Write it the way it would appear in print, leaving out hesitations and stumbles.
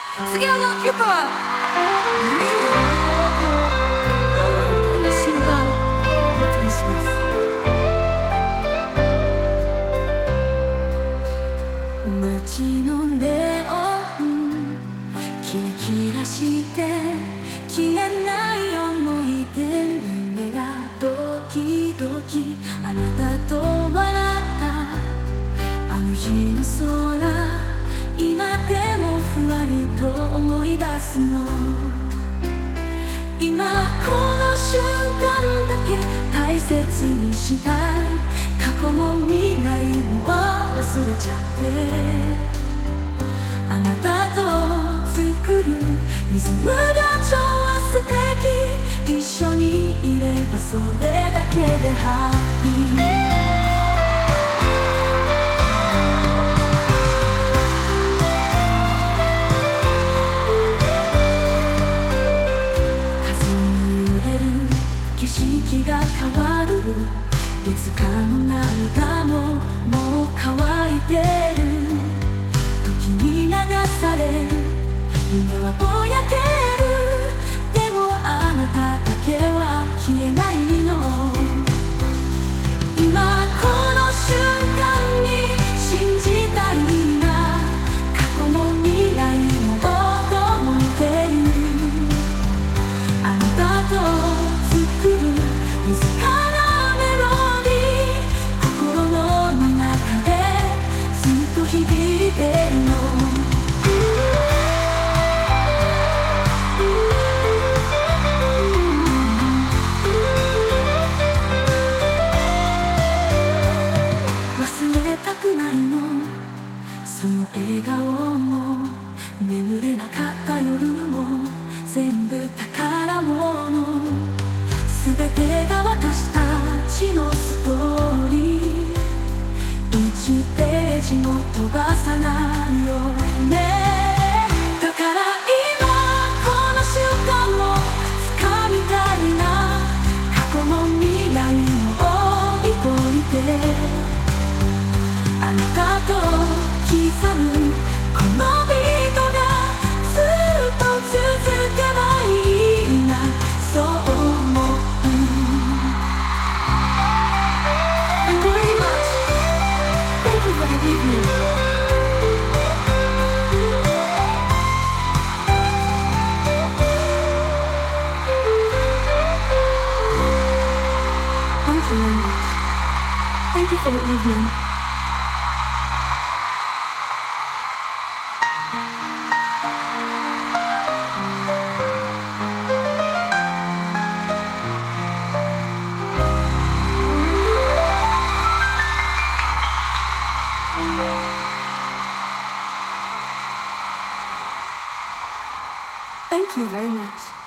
次の曲はシンガーお送りします。街のネオンキラキラして消えない思い出胸がドキドキあなたと笑ったあの日の空今でもふわりと思い出すの今この瞬間だけ大切にしたい過去も未来も忘れちゃってあなたと作るリズムが超素敵一緒にいればそれだけでハッピー景色が変わるいつかの涙ももう乾いてる時に流され夢はぼやけるでもあなただけは消えないの今この瞬間に信じたいな過去も未来も思ってるあなたと静かなメロディー心の中でずっと響いてるの忘れたくないのその笑顔も眠れなかった夜も全部宝物全てが私たちのストーリー1ページも飛ばさないよねだから今この瞬間も掴みたいな過去も未来も置いといてあなたと刻むこのビートがずっと続けばいいなそう思うThank you for the evening. Thank you very much.